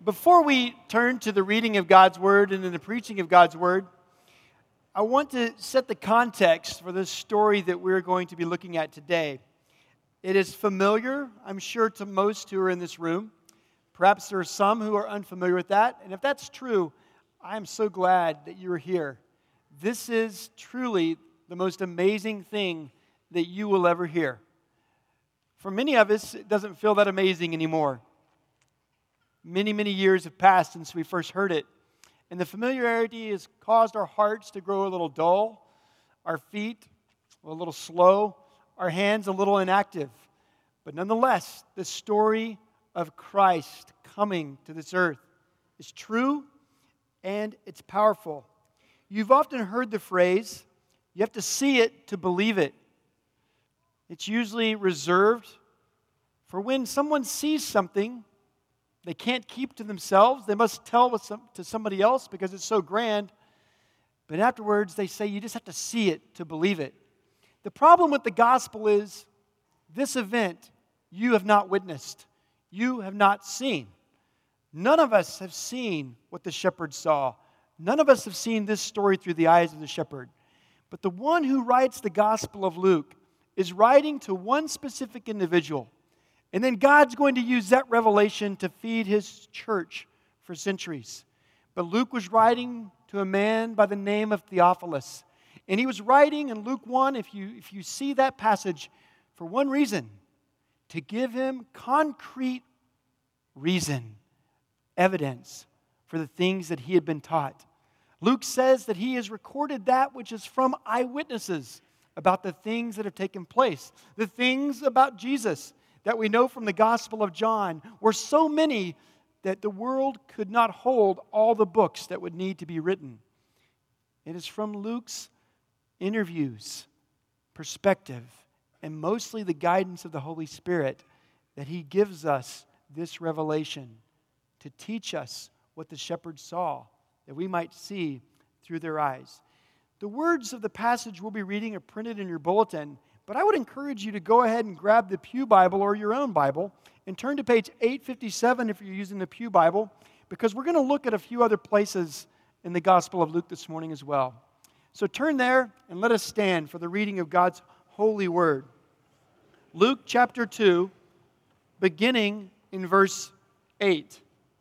Before we turn to the reading of God's Word and then the preaching of God's Word, I want to set the context for this story that we're going to be looking at today. It is familiar, I'm sure, to most who are in this room. Perhaps there are some who are unfamiliar with that. And if that's true, I am so glad that you're here. This is truly the most amazing thing that you will ever hear. For many of us, it doesn't feel that amazing anymore. Many years have passed since we first heard it. And the familiarity has caused our hearts to grow a little dull, our feet a little slow, our hands a little inactive. But nonetheless, the story of Christ coming to this earth is true and it's powerful. You've often heard the phrase, you have to see it to believe it. It's usually reserved for when someone sees something they can't keep to themselves. They must tell to somebody else because it's so grand. But afterwards, they say you just have to see it to believe it. The problem with the gospel is this event you have not witnessed. You have not seen. None of us have seen what the shepherd saw. None of us have seen this story through the eyes of the shepherd. But the one who writes the Gospel of Luke is writing to one specific individual. And then God's going to use that revelation to feed His church for centuries. But Luke was writing to a man by the name of Theophilus. And he was writing in Luke 1, if you see that passage, for one reason, to give him concrete reason, evidence for the things that he had been taught. Luke says that he has recorded that which is from eyewitnesses about the things that have taken place, the things about Jesus that we know from the Gospel of John were so many that the world could not hold all the books that would need to be written. It is from Luke's interviews, perspective, and mostly the guidance of the Holy Spirit that he gives us this revelation to teach us what the shepherds saw, that we might see through their eyes. The words of the passage we'll be reading are printed in your bulletin, but I would encourage you to go ahead and grab the Pew Bible or your own Bible and turn to page 857 if you're using the Pew Bible, because we're going to look at a few other places in the Gospel of Luke this morning as well. So turn there and let us stand for the reading of God's holy word. Luke chapter 2, beginning in verse 8.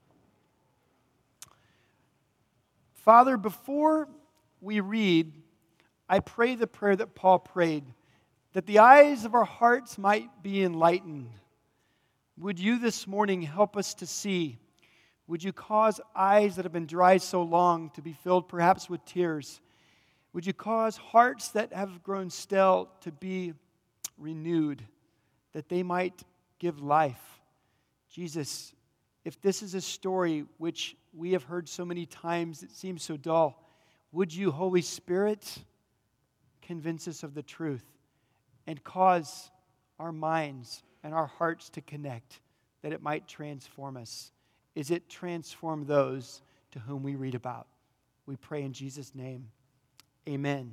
Father, before we read, I pray the prayer that Paul prayed, that the eyes of our hearts might be enlightened. Would you this morning help us to see? Would you cause eyes that have been dry so long to be filled perhaps with tears? Would you cause hearts that have grown stale to be renewed, that they might give life? Jesus, if this is a story which we have heard so many times it seems so dull, would you, Holy Spirit, convince us of the truth and cause our minds and our hearts to connect, that it might transform us? Is it transform those to whom we read about? We pray in Jesus' name. Amen.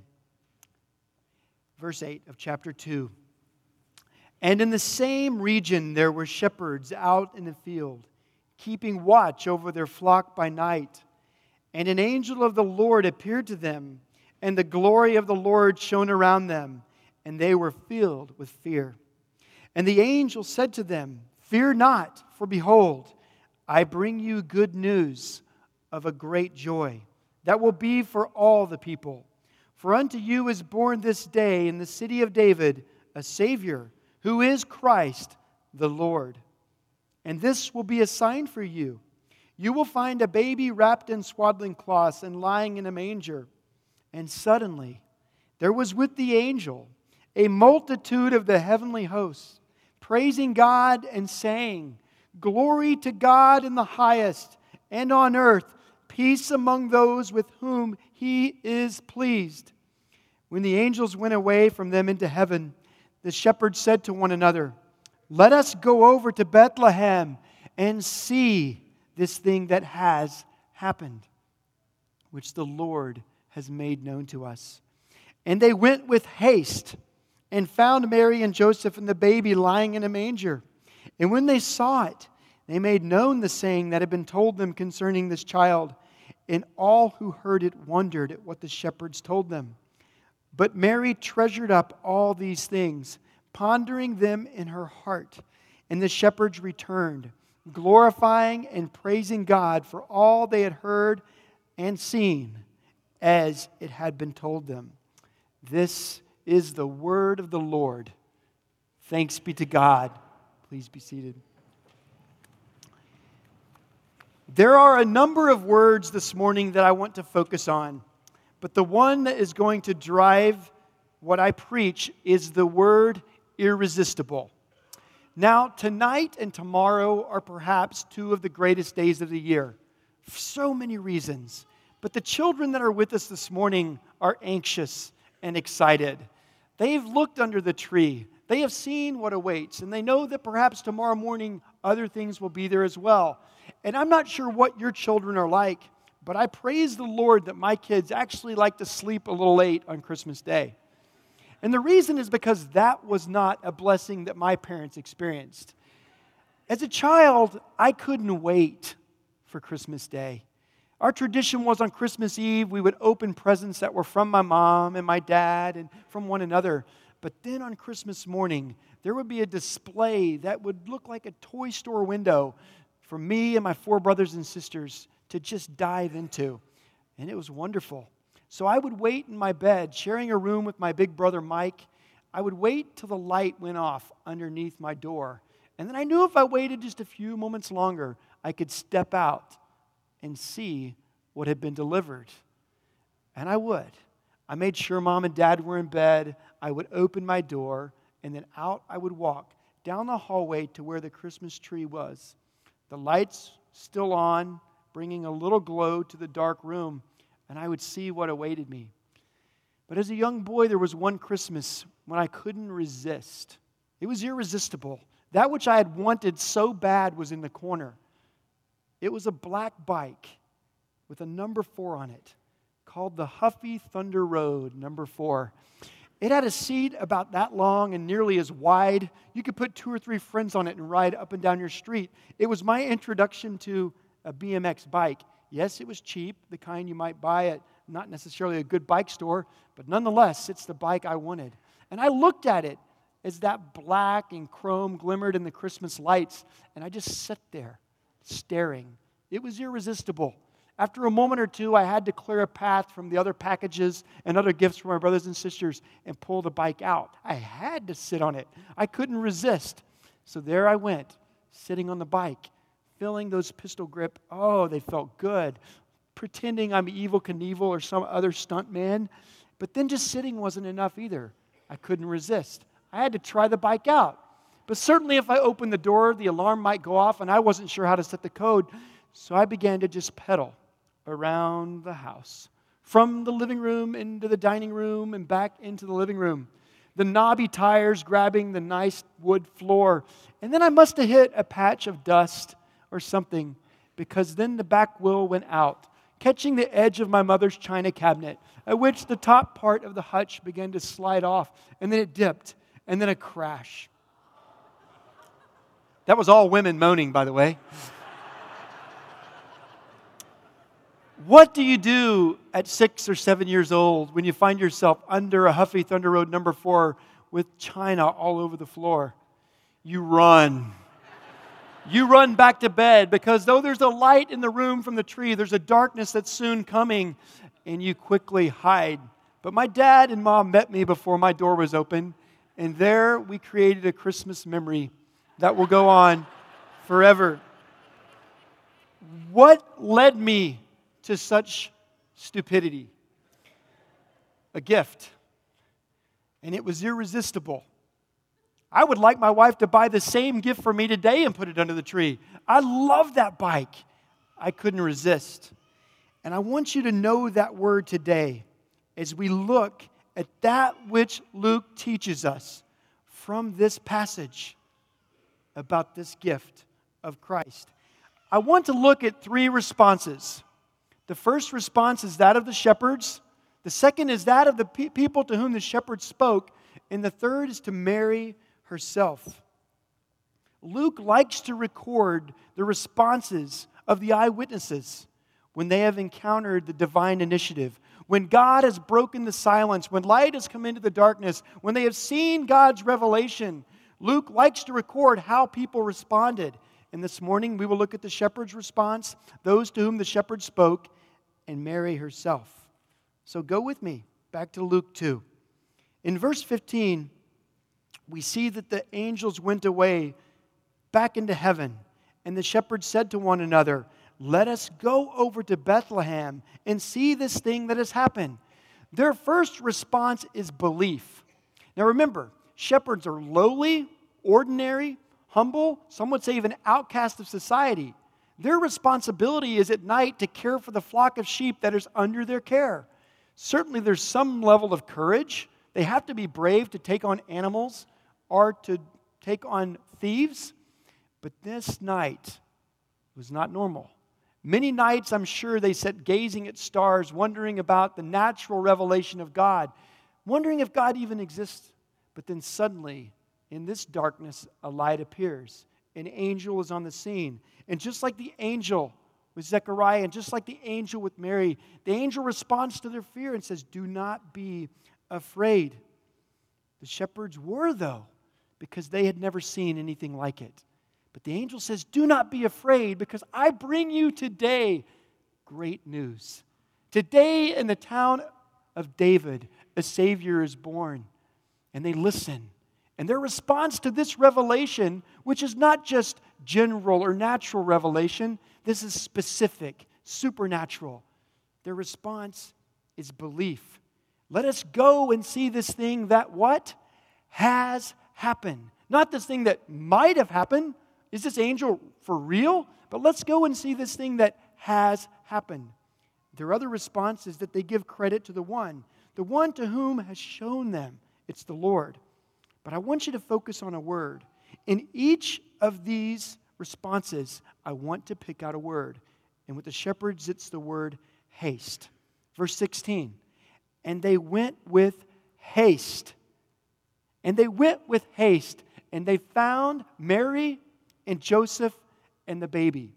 Verse 8 of chapter 2. And in the same region there were shepherds out in the field, keeping watch over their flock by night. And an angel of the Lord appeared to them, and the glory of the Lord shone around them, and they were filled with fear. And the angel said to them, Fear not, for behold, I bring you good news of a great joy that will be for all the people. For unto you is born this day in the city of David a Savior, who is Christ the Lord. And this will be a sign for you. You will find a baby wrapped in swaddling cloths and lying in a manger. And suddenly there was with the angel a multitude of the heavenly hosts, praising God and saying, Glory to God in the highest, and on earth peace among those with whom He is pleased. When the angels went away from them into heaven, the shepherds said to one another, Let us go over to Bethlehem and see this thing that has happened, which the Lord has made known to us. And they went with haste and found Mary and Joseph and the baby lying in a manger. And when they saw it, They made known the saying that had been told them concerning this child, and all who heard it wondered at what the shepherds told them. But Mary treasured up all these things, pondering them in her heart. And the shepherds returned, glorifying and praising God for all they had heard and seen, as it had been told them. This is the word of the Lord. Thanks be to God. Please be seated. There are a number of words this morning that I want to focus on, but the one that is going to drive what I preach is the word irresistible. Now, tonight and tomorrow are perhaps two of the greatest days of the year, for so many reasons. But the children that are with us this morning are anxious and excited. They've looked under the tree. They have seen what awaits, and they know that perhaps tomorrow morning other things will be there as well. And I'm not sure what your children are like, but I praise the Lord that my kids actually like to sleep a little late on Christmas Day. And the reason is because that was not a blessing that my parents experienced. As a child, I couldn't wait for Christmas Day. Our tradition was on Christmas Eve, we would open presents that were from my mom and my dad and from one another. But then on Christmas morning, there would be a display that would look like a toy store window for me and my 4 brothers and sisters to just dive into. And it was wonderful. So I would wait in my bed, sharing a room with my big brother Mike. I would wait till the light went off underneath my door. And then I knew if I waited just a few moments longer, I could step out and see what had been delivered. And I would. I made sure Mom and Dad were in bed. I would open my door, and then out I would walk down the hallway to where the Christmas tree was. The lights still on, bringing a little glow to the dark room, and I would see what awaited me. But as a young boy, there was one Christmas when I couldn't resist. It was irresistible. That which I had wanted so bad was in the corner. It was a black bike with a number 4 on it, called the Huffy Thunder Road, number 4. It had a seat about that long and nearly as wide. You could put 2 or 3 friends on it and ride up and down your street. It was my introduction to a BMX bike. Yes, it was cheap, the kind you might buy at not necessarily a good bike store, but nonetheless, it's the bike I wanted. And I looked at it as that black and chrome glimmered in the Christmas lights, and I just sat there staring. It was irresistible. After a moment or two, I had to clear a path from the other packages and other gifts from my brothers and sisters and pull the bike out. I had to sit on it. I couldn't resist. So there I went, sitting on the bike, feeling those pistol grip. Oh, they felt good. Pretending I'm Evel Knievel or some other stunt man. But then just sitting wasn't enough either. I couldn't resist. I had to try the bike out. But certainly if I opened the door, the alarm might go off, and I wasn't sure how to set the code. So I began to just pedal around the house, from the living room into the dining room and back into the living room. The knobby tires grabbing the nice wood floor. And then I must have hit a patch of dust or something, because then the back wheel went out, catching the edge of my mother's china cabinet, at which the top part of the hutch began to slide off, and then it dipped, and then a crash. That was all women moaning, by the way. What do you do at 6 or 7 years old when you find yourself under a Huffy Thunder Road number 4 with china all over the floor? You run. You run back to bed, because though there's a light in the room from the tree, there's a darkness that's soon coming, and you quickly hide. But my dad and mom met me before my door was open, and there we created a Christmas memory that will go on forever. What led me to such stupidity? A gift. And it was irresistible. I would like my wife to buy the same gift for me today and put it under the tree. I love that bike. I couldn't resist. And I want you to know that word today as we look at that which Luke teaches us from this passage about this gift of Christ. I want to look at 3 responses. The first response is that of the shepherds. The second is that of the people to whom the shepherds spoke. And the third is to Mary herself. Luke likes to record the responses of the eyewitnesses when they have encountered the divine initiative, when God has broken the silence, when light has come into the darkness, when they have seen God's revelation. Luke likes to record how people responded. And this morning we will look at the shepherd's response, those to whom the shepherd spoke, and Mary herself. So go with me back to Luke 2. In verse 15, we see that the angels went away back into heaven, and the shepherds said to one another, "Let us go over to Bethlehem and see this thing that has happened." Their first response is belief. Now remember, shepherds are lowly, ordinary, humble, some would say even outcast of society. Their responsibility is at night to care for the flock of sheep that is under their care. Certainly there's some level of courage. They have to be brave to take on animals or to take on thieves. But this night was not normal. Many nights, I'm sure, they sat gazing at stars, wondering about the natural revelation of God, wondering if God even exists. But then suddenly, in this darkness, a light appears. An angel is on the scene. And just like the angel with Zechariah, and just like the angel with Mary, the angel responds to their fear and says, "Do not be afraid." The shepherds were, though, because they had never seen anything like it. But the angel says, "Do not be afraid, because I bring you today great news. Today in the town of David, a Savior is born." And they listen. And their response to this revelation, which is not just general or natural revelation, this is specific, supernatural. Their response is belief. Let us go and see this thing that what? Has happened. Not this thing that might have happened. Is this angel for real? But let's go and see this thing that has happened. Their other response is that they give credit to the one to whom has shown them. It's the Lord. But I want you to focus on a word. In each of these responses, I want to pick out a word. And with the shepherds, it's the word haste. Verse 16, and they went with haste. And they went with haste, and they found Mary and Joseph and the baby.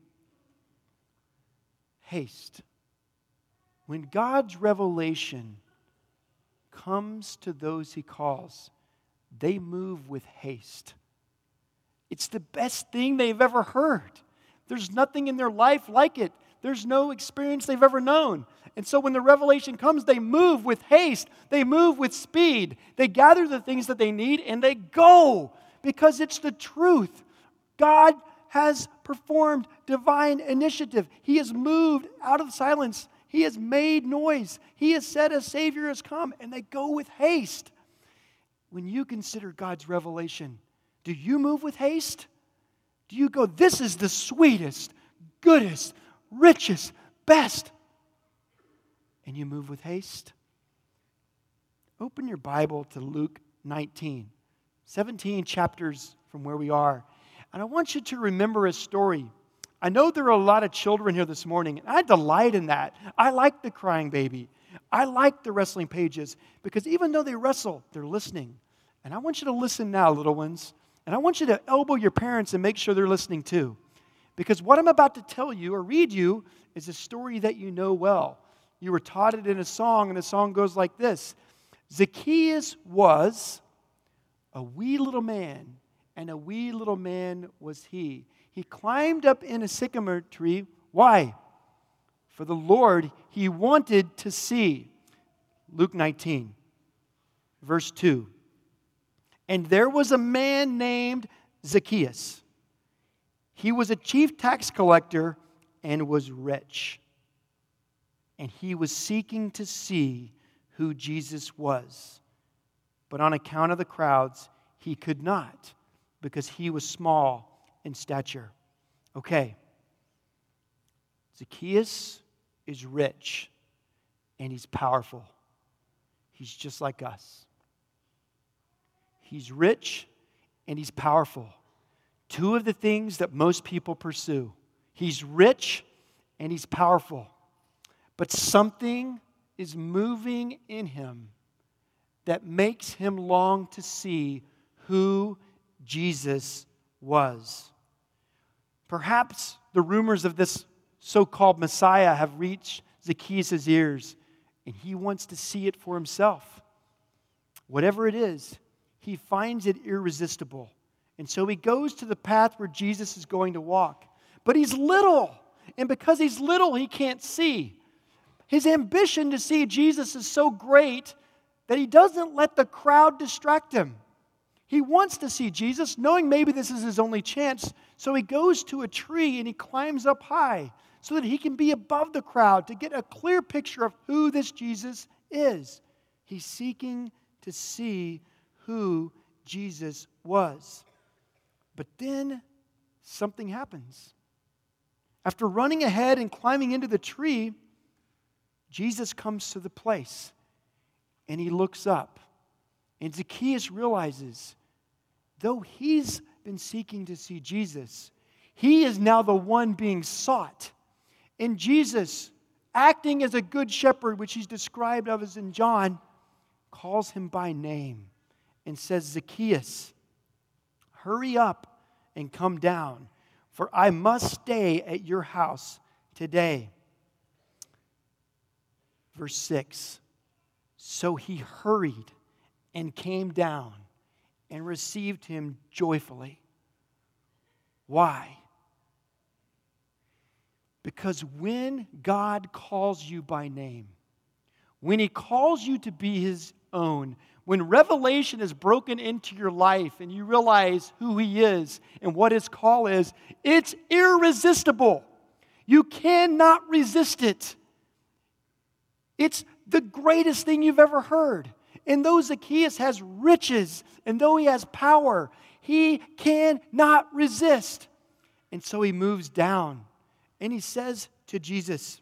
Haste. When God's revelation comes to those He calls, they move with haste. It's the best thing they've ever heard. There's nothing in their life like it. There's no experience they've ever known. And so when the revelation comes, they move with haste. They move with speed. They gather the things that they need and they go because it's the truth. God has performed divine initiative. He has moved out of silence. He has made noise. He has said a Savior has come, and they go with haste. When you consider God's revelation, do you move with haste? Do you go, this is the sweetest, goodest, richest, best, and you move with haste? Open your Bible to Luke 19, 17 chapters from where we are. And I want you to remember a story. I know there are a lot of children here this morning, and I delight in that. I like the crying baby. I like the wrestling pages, because even though they wrestle, they're listening. And I want you to listen now, little ones. And I want you to elbow your parents and make sure they're listening too. Because what I'm about to tell you or read you is a story that you know well. You were taught it in a song, and the song goes like this. Zacchaeus was a wee little man, and a wee little man was he. He climbed up in a sycamore tree. Why? For the Lord he wanted to see. Luke 19, verse 2. And there was a man named Zacchaeus. He was a chief tax collector and was rich. And he was seeking to see who Jesus was. But on account of the crowds, he could not, because he was small in stature. Okay. Zacchaeus is rich and he's powerful. He's just like us. He's rich and he's powerful. Two of the things that most people pursue. He's rich and he's powerful. But something is moving in him that makes him long to see who Jesus was. Perhaps the rumors of this so-called Messiah have reached Zacchaeus' ears, and he wants to see it for himself. Whatever it is, he finds it irresistible. And so he goes to the path where Jesus is going to walk. But he's little, and because he's little, he can't see. His ambition to see Jesus is so great that he doesn't let the crowd distract him. He wants to see Jesus, knowing maybe this is his only chance. So he goes to a tree and he climbs up high so that he can be above the crowd to get a clear picture of who this Jesus is. He's seeking to see who Jesus was. But then something happens. After running ahead and climbing into the tree, Jesus comes to the place and he looks up. And Zacchaeus realizes, though he's been seeking to see Jesus, he is now the one being sought. And Jesus, acting as a good shepherd, which he's described of as in John, calls him by name and says, Zacchaeus, hurry up and come down, for I must stay at your house today. Verse 6, so he hurried and came down and received him joyfully. Why? Because when God calls you by name, when he calls you to be his own, when revelation is broken into your life and you realize who he is and what his call is, it's irresistible. You cannot resist it. It's the greatest thing you've ever heard. And though Zacchaeus has riches, and though he has power, he cannot resist. And so he moves down, and he says to Jesus,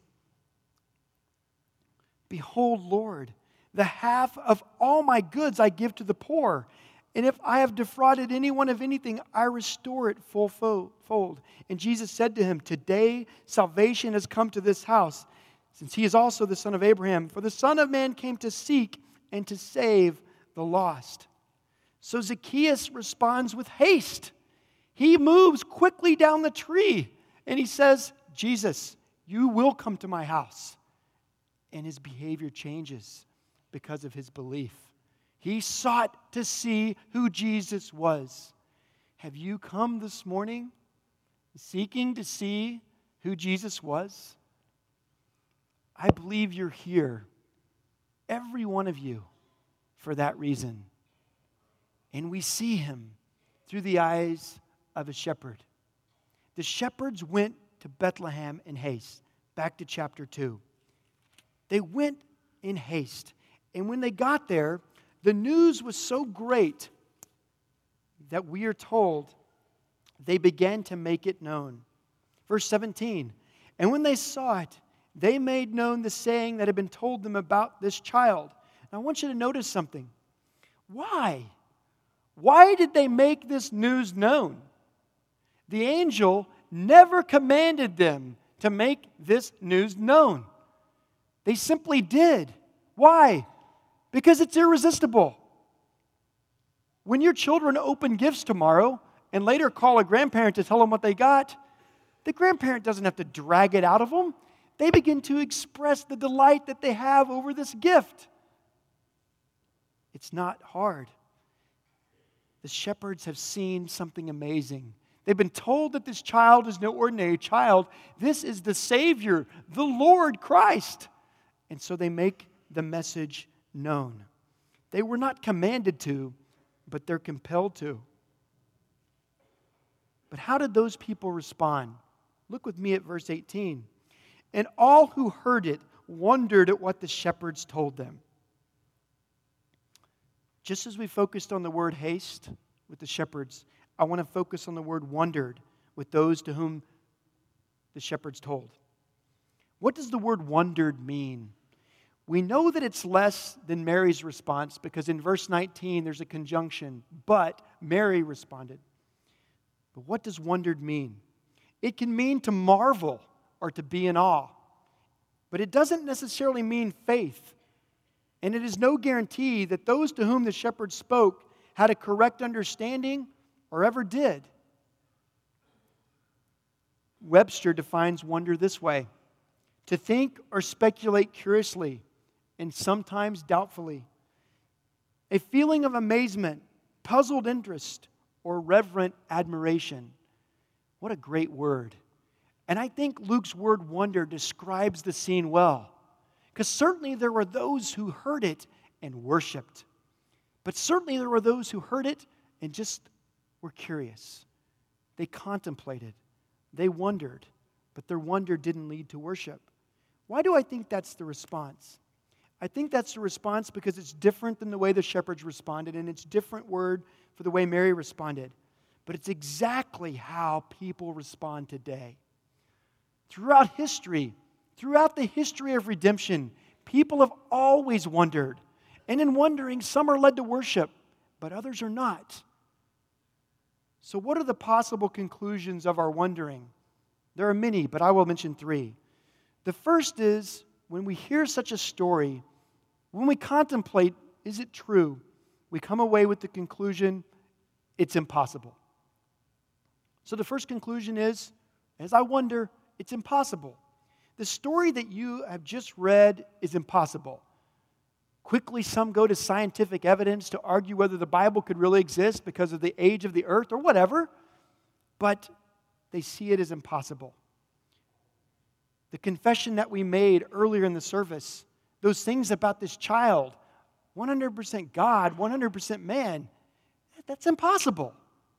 behold, Lord, the half of all my goods I give to the poor. And if I have defrauded anyone of anything, I restore it fold. And Jesus said to him, today salvation has come to this house, since he is also the son of Abraham. For the Son of Man came to seek and to save the lost. So Zacchaeus responds with haste. He moves quickly down the tree, and he says, Jesus, you will come to my house. And his behavior changes because of his belief. He sought to see who Jesus was. Have you come this morning seeking to see who Jesus was? I believe you're here, every one of you, for that reason. And we see him through the eyes of a shepherd. The shepherds went to Bethlehem in haste. Back to chapter 2. They went in haste. And when they got there, the news was so great that we are told they began to make it known. Verse 17, and when they saw it, they made known the saying that had been told them about this child. Now, I want you to notice something. Why? Why did they make this news known? The angel never commanded them to make this news known. They simply did. Why? Because it's irresistible. When your children open gifts tomorrow and later call a grandparent to tell them what they got, the grandparent doesn't have to drag it out of them. They begin to express the delight that they have over this gift. It's not hard. The shepherds have seen something amazing. They've been told that this child is no ordinary child. This is the Savior, the Lord Christ. And so they make the message known. They were not commanded to, but they're compelled to. But how did those people respond? Look with me at verse 18. And all who heard it wondered at what the shepherds told them. Just as we focused on the word haste with the shepherds, I want to focus on the word wondered with those to whom the shepherds told. What does the word wondered mean? We know that it's less than Mary's response because in verse 19 there's a conjunction, but Mary responded. But what does wondered mean? It can mean to marvel or to be in awe, but it doesn't necessarily mean faith. And it is no guarantee that those to whom the shepherds spoke had a correct understanding or ever did. Webster defines wonder this way: to think or speculate curiously and sometimes doubtfully. A feeling of amazement, puzzled interest, or reverent admiration. What a great word. And I think Luke's word wonder describes the scene well. Because certainly there were those who heard it and worshiped. But certainly there were those who heard it and just were curious. They contemplated. They wondered. But their wonder didn't lead to worship. Why do I think that's the response? I think that's the response because it's different than the way the shepherds responded, and it's a different word for the way Mary responded. But it's exactly how people respond today. Throughout history, throughout the history of redemption, people have always wondered. And in wondering, some are led to worship, but others are not. So what are the possible conclusions of our wondering? There are many, but I will mention three. The first is, when we hear such a story, when we contemplate, is it true? We come away with the conclusion, it's impossible. So the first conclusion is, as I wonder, it's impossible. The story that you have just read is impossible. Quickly, some go to scientific evidence to argue whether the Bible could really exist because of the age of the earth or whatever, but they see it as impossible. The confession that we made earlier in the service, those things about this child, 100% God, 100% man, that's impossible.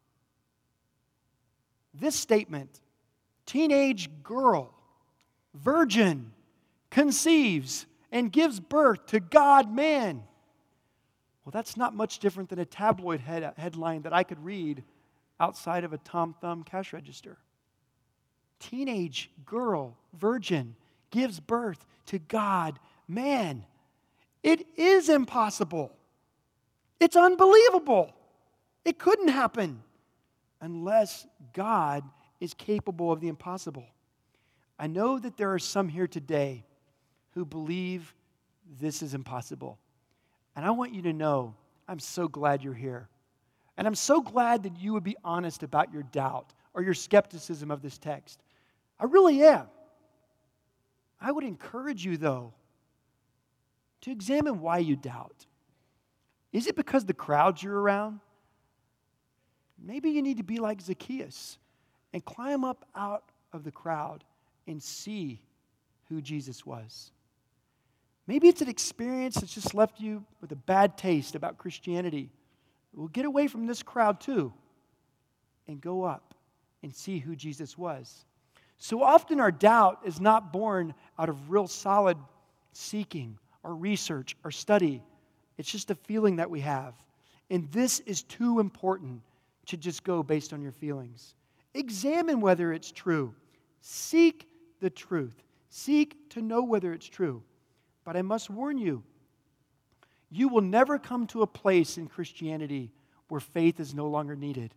This statement, teenage girl, virgin, conceives and gives birth to God, man. Well, that's not much different than a tabloid headline that I could read outside of a Tom Thumb cash register. Teenage girl, virgin, gives birth to God, man. It is impossible. It's unbelievable. It couldn't happen unless God is capable of the impossible. I know that there are some here today who believe this is impossible. And I want you to know, I'm so glad you're here. And I'm so glad that you would be honest about your doubt or your skepticism of this text. I really am. I would encourage you, though, to examine why you doubt. Is it because the crowds you're around? Maybe you need to be like Zacchaeus and climb up out of the crowd and see who Jesus was. Maybe it's an experience that's just left you with a bad taste about Christianity. Well, get away from this crowd too and go up and see who Jesus was. So often our doubt is not born out of real solid seeking or research or study. It's just a feeling that we have. And this is too important to just go based on your feelings. Examine whether it's true. Seek the truth. Seek to know whether it's true. But I must warn you, you will never come to a place in Christianity where faith is no longer needed.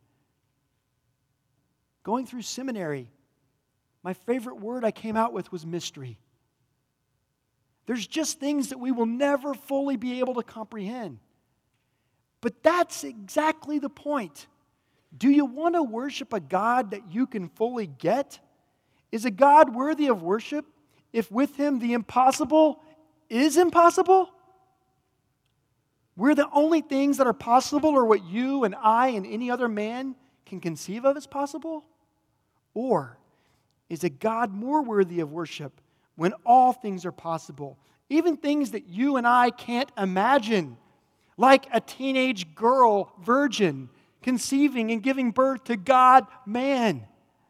Going through seminary, my favorite word I came out with was mystery. There's just things that we will never fully be able to comprehend. But that's exactly the point. Do you want to worship a God that you can fully get? Is a God worthy of worship if with Him the impossible is impossible? Where the only things that are possible are what you and I and any other man can conceive of as possible? Or is a God more worthy of worship when all things are possible, even things that you and I can't imagine, like a teenage girl, virgin, conceiving and giving birth to God, man?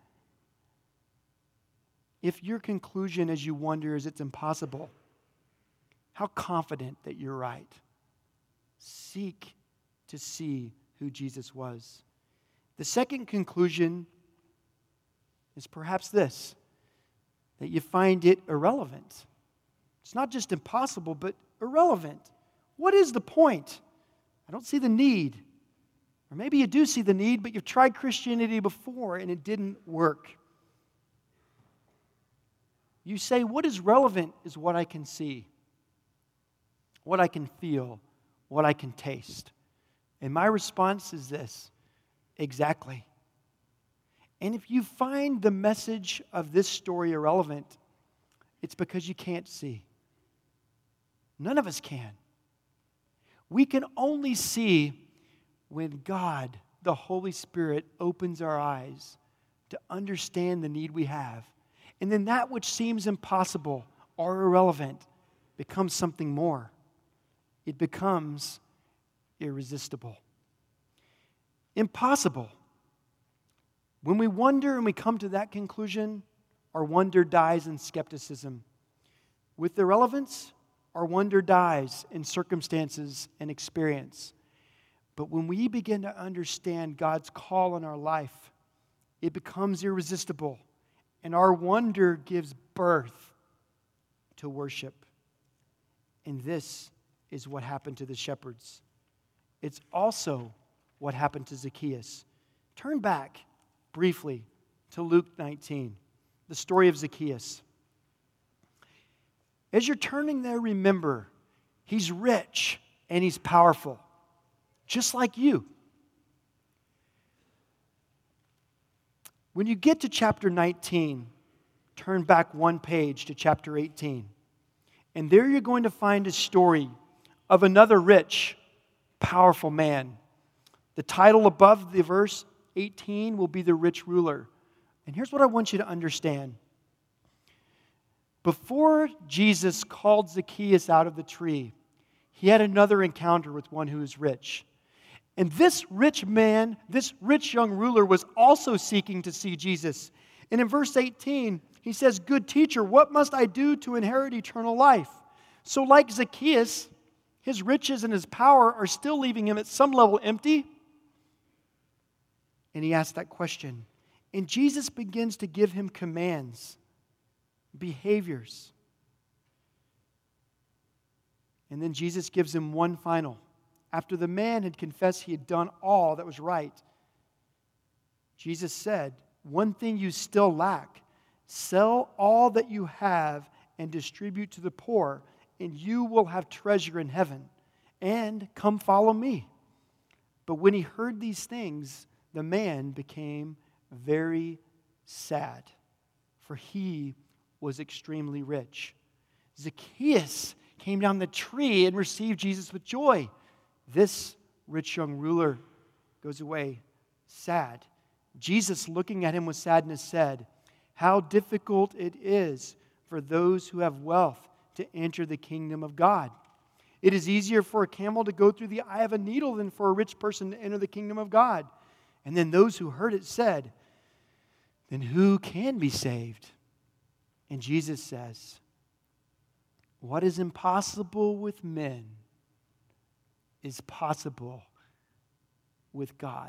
If your conclusion as you wonder is it's impossible, how confident that you're right. Seek to see who Jesus was. The second conclusion is perhaps this, that you find it irrelevant. It's not just impossible, but irrelevant. What is the point? I don't see the need. Or maybe you do see the need, but you've tried Christianity before and it didn't work. You say, what is relevant is what I can see, what I can feel, what I can taste. And my response is this: exactly. And if you find the message of this story irrelevant, it's because you can't see. None of us can. We can only see when God, the Holy Spirit, opens our eyes to understand the need we have. And then that which seems impossible or irrelevant becomes something more. It becomes irresistible. Impossible. When we wonder and we come to that conclusion, our wonder dies in skepticism. With irrelevance, our wonder dies in circumstances and experience. But when we begin to understand God's call on our life, it becomes irresistible, and our wonder gives birth to worship. And this is what happened to the shepherds. It's also what happened to Zacchaeus. Turn back briefly to Luke 19, the story of Zacchaeus. As you're turning there, remember, he's rich and he's powerful, just like you. When you get to chapter 19, turn back one page to chapter 18. And there you're going to find a story of another rich, powerful man. The title above the verse 18 will be The Rich Ruler. And here's what I want you to understand. Before Jesus called Zacchaeus out of the tree, he had another encounter with one who is rich. And this rich man, this rich young ruler, was also seeking to see Jesus. And in verse 18, he says, "Good teacher, what must I do to inherit eternal life?" So like Zacchaeus, his riches and his power are still leaving him at some level empty. And he asked that question. And Jesus begins to give him commands, behaviors. And then Jesus gives him one final. After the man had confessed he had done all that was right, Jesus said, "One thing you still lack. Sell all that you have and distribute to the poor, and you will have treasure in heaven. And come follow me." But when he heard these things, the man became very sad, for he was extremely rich. Zacchaeus came down the tree and received Jesus with joy. This rich young ruler goes away sad. Jesus, looking at him with sadness, said, "How difficult it is for those who have wealth to enter the kingdom of God. It is easier for a camel to go through the eye of a needle than for a rich person to enter the kingdom of God." And then those who heard it said, "Then who can be saved?" And Jesus says, "What is impossible with men is possible with God."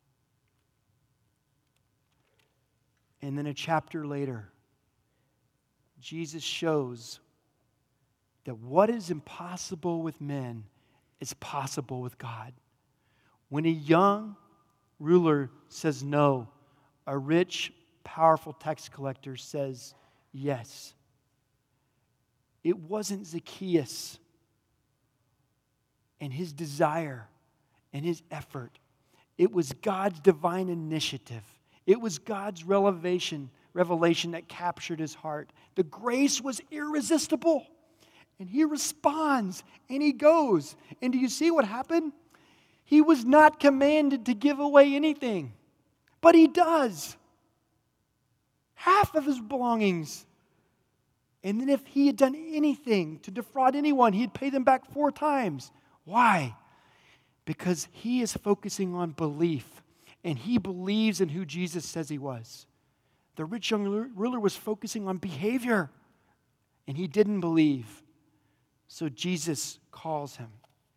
And then a chapter later, Jesus shows that what is impossible with men is possible with God. When a young ruler says no, a rich, powerful tax collector says yes. It wasn't Zacchaeus and his desire and his effort. It was God's divine initiative. It was God's revelation that captured his heart. The grace was irresistible. And he responds and he goes. And do you see what happened? He was not commanded to give away anything, but he does. Half of his belongings. And then if he had done anything to defraud anyone, he'd pay them back 4 times. Why? Because he is focusing on belief, and he believes in who Jesus says he was. The rich young ruler was focusing on behavior, and he didn't believe. So Jesus calls him.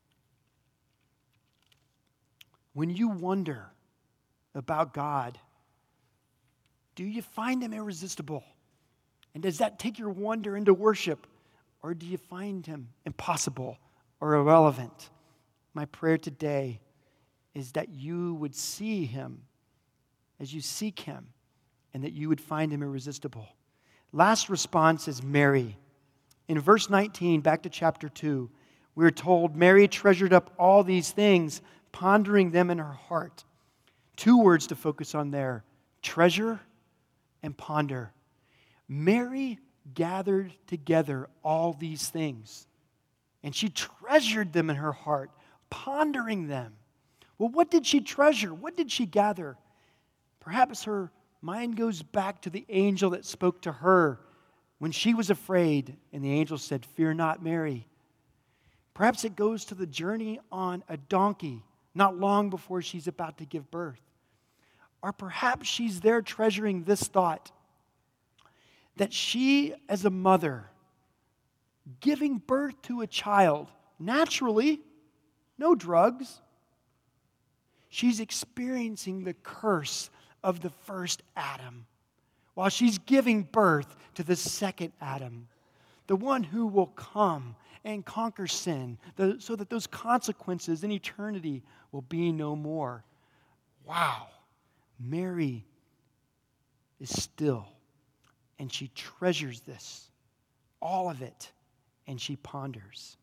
When you wonder about God, do you find him irresistible? And does that take your wonder into worship? Or do you find him impossible or irrelevant? My prayer today is that you would see him as you seek him, and that you would find him irresistible. Last response is Mary. In verse 19, back to chapter 2, we're told Mary treasured up all these things, pondering them in her heart. 2 words to focus on there: treasure and ponder. Mary gathered together all these things, and she treasured them in her heart, pondering them. Well, what did she treasure? What did she gather? Perhaps her mind goes back to the angel that spoke to her when she was afraid, and the angel said, "Fear not, Mary." Perhaps it goes to the journey on a donkey not long before she's about to give birth. Or perhaps she's there treasuring this thought, that she, as a mother, giving birth to a child, naturally, no drugs, she's experiencing the curse of the first Adam while she's giving birth to the second Adam, the one who will come and conquer sin so that those consequences in eternity will be no more. Wow. Mary is still, and she treasures this, all of it, and she ponders.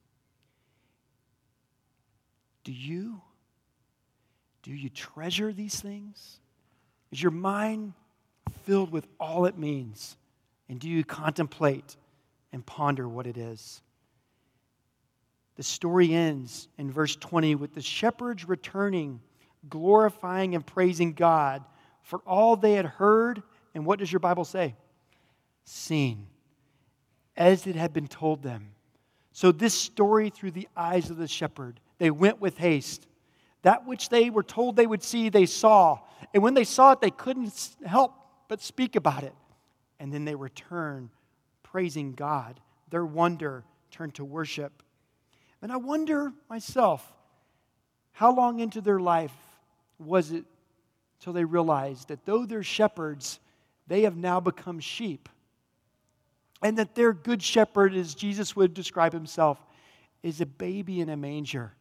Do you treasure these things? Is your mind filled with all it means? And do you contemplate and ponder what it is? The story ends in verse 20 with the shepherds returning, glorifying and praising God for all they had heard. And what does your Bible say? Seen, as it had been told them. So this story through the eyes of the shepherd. They went with haste. That which they were told they would see, they saw. And when they saw it, they couldn't help but speak about it. And then they returned, praising God. Their wonder turned to worship. And I wonder myself, how long into their life was it till they realized that though they're shepherds, they have now become sheep? And that their good shepherd, as Jesus would describe himself, is a baby in a manger.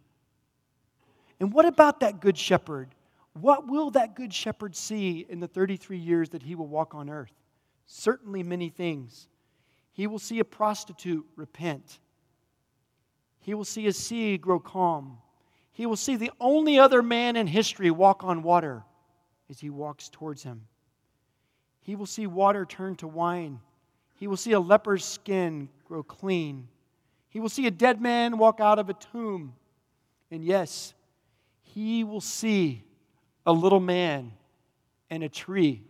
And what about that good shepherd? What will that good shepherd see in the 33 years that he will walk on earth? Certainly many things. He will see a prostitute repent. He will see a sea grow calm. He will see the only other man in history walk on water as he walks towards him. He will see water turn to wine. He will see a leper's skin grow clean. He will see a dead man walk out of a tomb. And yes, he will see a little man and a tree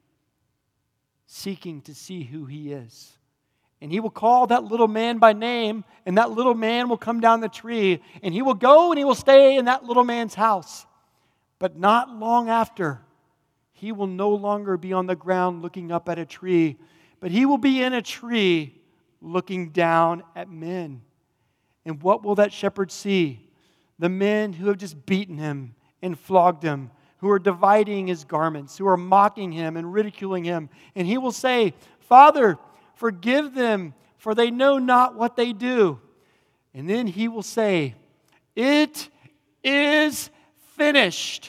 seeking to see who he is. And he will call that little man by name, and that little man will come down the tree, and he will go and he will stay in that little man's house. But not long after, he will no longer be on the ground looking up at a tree, but he will be in a tree looking down at men. And what will that shepherd see? The men who have just beaten him and flogged him, who are dividing his garments, who are mocking him and ridiculing him. And he will say, "Father, forgive them, for they know not what they do." And then he will say, "It is finished."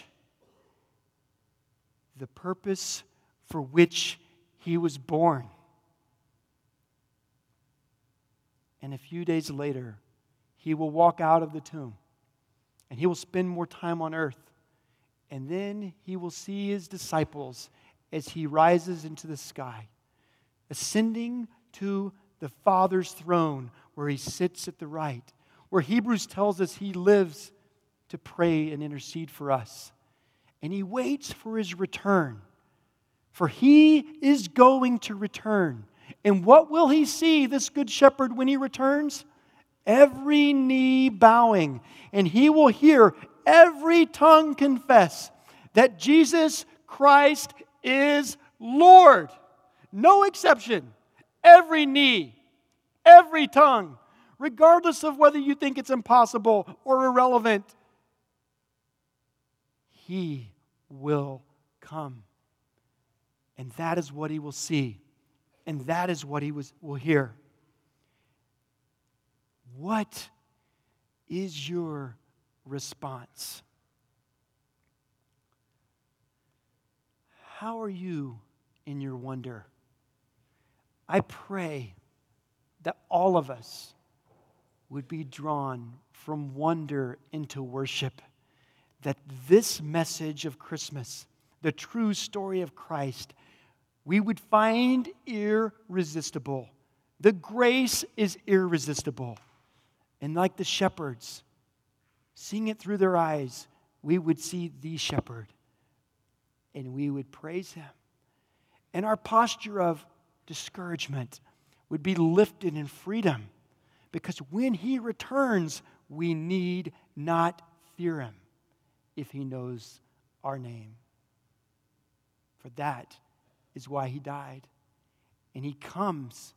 The purpose for which he was born. And a few days later, he will walk out of the tomb, and he will spend more time on earth. And then he will see his disciples as he rises into the sky, ascending to the Father's throne where he sits at the right, where Hebrews tells us he lives to pray and intercede for us. And he waits for his return, for he is going to return. And what will he see, this good shepherd, when he returns? Every knee bowing, and he will hear every tongue confess that Jesus Christ is Lord. No exception. Every knee, every tongue, regardless of whether you think it's impossible or irrelevant, he will come. And that is what he will see. And that is what he will hear. What is your response? How are you in your wonder? I pray that all of us would be drawn from wonder into worship. That this message of Christmas, the true story of Christ, we would find irresistible. The grace is irresistible. And like the shepherds, seeing it through their eyes, we would see the shepherd and we would praise him. And our posture of discouragement would be lifted in freedom, because when he returns, we need not fear him if he knows our name. For that is why he died. And he comes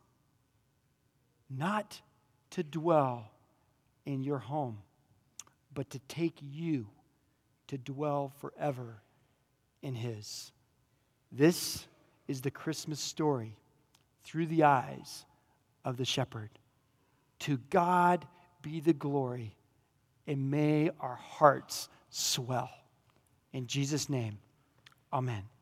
not to dwell in your home, but to take you to dwell forever in his. This is the Christmas story through the eyes of the shepherd. To God be the glory, and may our hearts swell. In Jesus' name, amen.